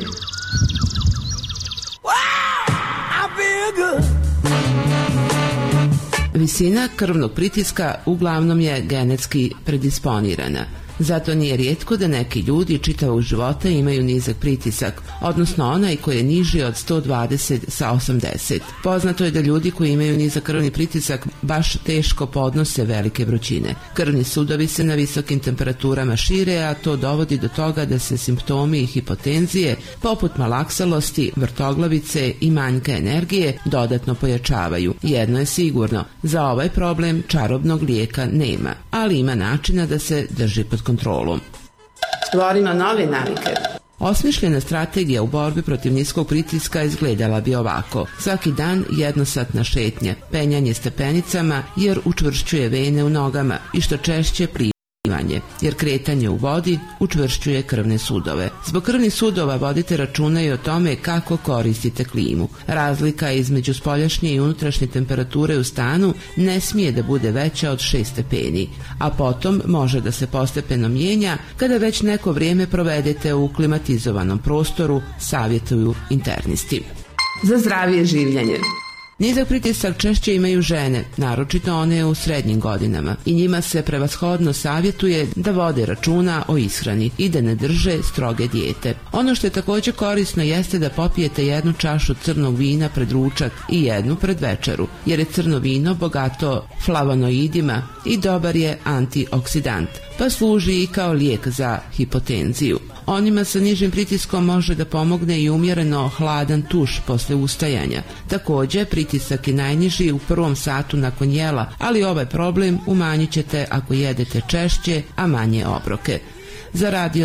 Visina krvnog pritiska uglavnom je genetski predisponirana. Zato nije rijetko da neki ljudi čitavog života imaju nizak pritisak, odnosno onaj koji je niži od 120 sa 80. Poznato je da ljudi koji imaju nizak krvni pritisak baš teško podnose velike vrućine. Krvni sudovi se na visokim temperaturama šire, a to dovodi do toga da se simptomi hipotenzije, poput malaksalosti, vrtoglavice i manjka energije, dodatno pojačavaju. Jedno je sigurno, za ovaj problem čarobnog lijeka nema, ali ima načina da se drži pod kontrolom. Stvorimo nove navike. Osmišljena strategija u borbi protiv niskog pritiska izgledala bi ovako. Svaki dan jednosatna šetnja, penjanje stepenicama jer učvršćuje vene u nogama i što češće plivanje, jer kretanje u vodi učvršćuje krvne sudove. Zbog krvnih sudova vodite računa i o tome kako koristite klimu. Razlika između spoljašnje i unutrašnje temperature u stanu ne smije da bude veća od 6 stepeni, a potom može da se postepeno mijenja kada već neko vrijeme provedete u klimatizovanom prostoru, savjetuju internisti. Za zdravije življenje. Nizak pritisak češće imaju žene, naročito one u srednjim godinama, i njima se prevashodno savjetuje da vode računa o ishrani i da ne drže stroge dijete. Ono što je također korisno jeste da popijete 1 čašu crnog vina pred ručak i 1 pred večeru, jer je crno vino bogato flavonoidima i dobar je antioksidant, pa služi i kao lijek za hipotenziju. Onima sa nižim pritiskom može da pomogne i umjereno hladan tuš posle ustajanja. Također, pritisak je najniži u prvom satu nakon jela, ali ovaj problem umanjit ćete ako jedete češće, a manje obroke. Za Radio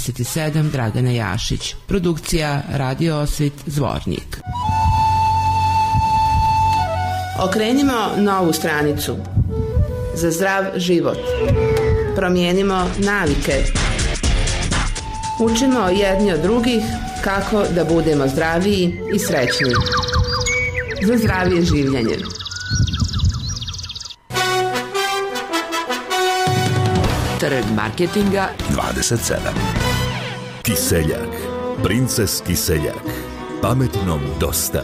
27 Dragana Jašić. Produkcija Radio Osvit Zvornik. Okrenimo novu stranicu. Za zdrav život. Promijenimo navike. Učimo jedni od drugih kako da budemo zdraviji i srećni. Za zdravije življenje. Trg marketinga 27. Kiseljak. Princes Kiseljak. Pametnom dosta.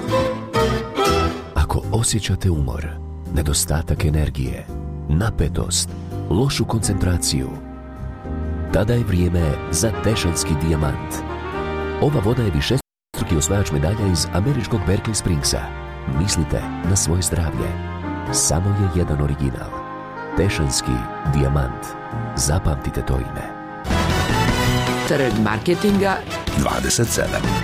Ako osjećate umor, nedostatak energije, napetost, lošu koncentraciju, tada je vrijeme za Tešanski dijamant. Ova voda je višestruki osvajač medalja iz američkog Berkeley Springsa. Mislite na svoje zdravlje. Samo je jedan original. Tešanski dijamant. Zapamtite to ime. Trg marketinga 27.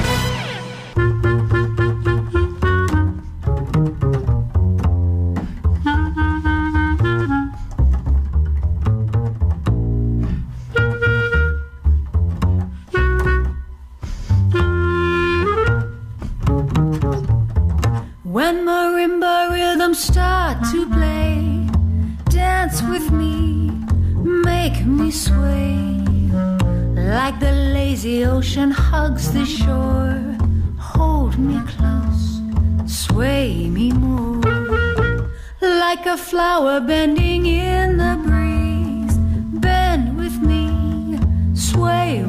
When marimba rhythms start to play, dance with me, make me sway, like the lazy ocean hugs the shore. Hold me close, sway me more, like a flower bending in the breeze. Bend with me, sway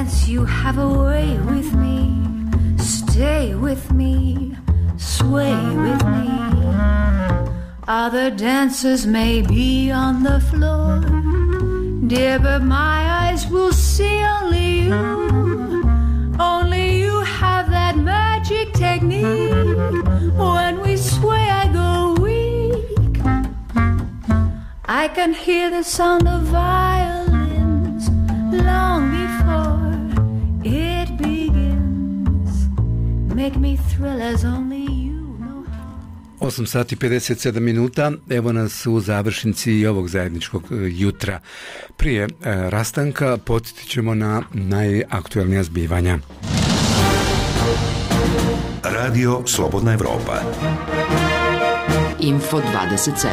dance, you have a way with me. Stay with me, sway with me. Other dancers may be on the floor, dear, but my eyes will see only you. Only you have that magic technique. When we sway, I go weak. I can hear the sound of violins long before it begins. Make me thrill as only you. 8 sati 57 minuta, evo nas u završnici ovog zajedničkog jutra. Prije rastanka podsjetit ćemo na najaktuelnija zbivanja. Radio Slobodna Evropa. Info 27.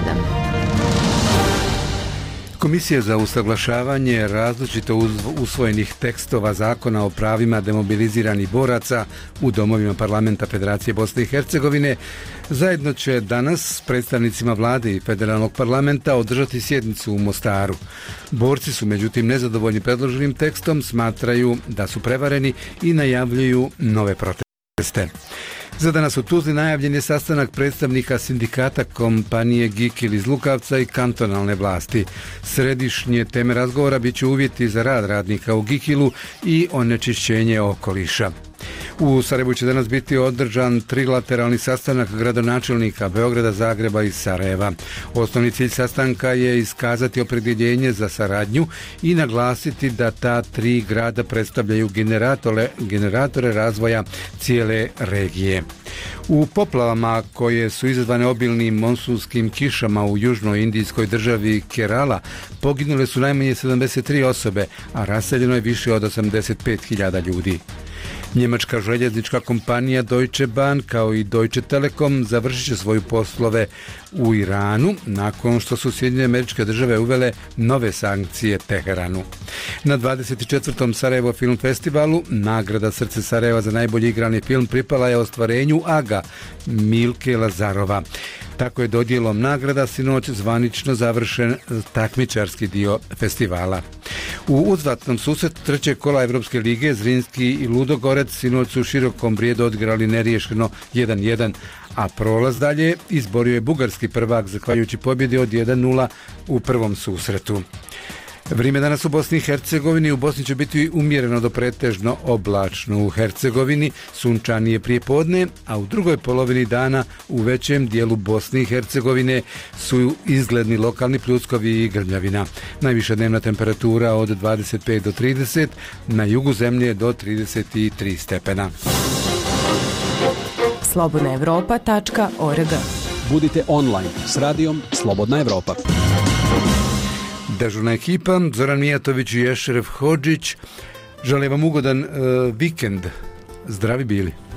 Komisija za usaglašavanje različito usvojenih tekstova zakona o pravima demobiliziranih boraca u domovima parlamenta Federacije Bosne i Hercegovine zajedno će danas s predstavnicima vlade i federalnog parlamenta održati sjednicu u Mostaru. Borci su međutim nezadovoljni predloženim tekstom, smatraju da su prevareni i najavljuju nove proteste. Za danas u Tuzli najavljen je sastanak predstavnika sindikata kompanije Gikil iz Lukavca i kantonalne vlasti. Središnje teme razgovora bit će uvjeti za rad radnika u Gikilu i onečišćenje okoliša. U Sarajevu će danas biti održan trilateralni sastanak gradonačelnika Beograda, Zagreba i Sarajeva. Osnovni cilj sastanka je iskazati opredjeljenje za saradnju i naglasiti da ta tri grada predstavljaju generatore razvoja cijele regije. U poplavama koje su izazvane obilnim monsunskim kišama u južnoj indijskoj državi Kerala poginule su najmanje 73 osobe, a raseljeno je više od 85.000 ljudi. Njemačka željeznička kompanija Deutsche Bahn kao i Deutsche Telekom završit će svoje poslove u Iranu nakon što su Sjedinjene Američke Države uvele nove sankcije Teheranu. Na 24. Sarajevo Film Festivalu nagrada Srce Sarajeva za najbolji igrani film pripala je ostvarenju Aga Milke Lazarova. Tako je dodjelom nagrada sinoć zvanično završen takmičarski dio festivala. U uzvratnom susretu trećeg kola Evropske lige Zrinski i Ludogorec sinoć su u Širokom Brijedu odigrali neriješeno 1-1, a prolaz dalje izborio je bugarski prvak zahvaljujući pobjedi od 1-0 u prvom susretu. Vrijeme danas u Bosni i Hercegovini. U Bosni će biti umjereno do pretežno oblačno. U Hercegovini sunčanije prije podne, a u drugoj polovini dana u većem dijelu Bosne i Hercegovine su izgledni lokalni pljuskovi i grmljavina. Najviša dnevna temperatura od 25 do 30, na jugu zemlje do 33 stepena. slobodnaevropa.org. Budite online s radijom Slobodna Evropa. Dežurna ekipa, Zoran Mijatović i Ješeref Hodžić, želim vam ugodan vikend. Zdravi bili.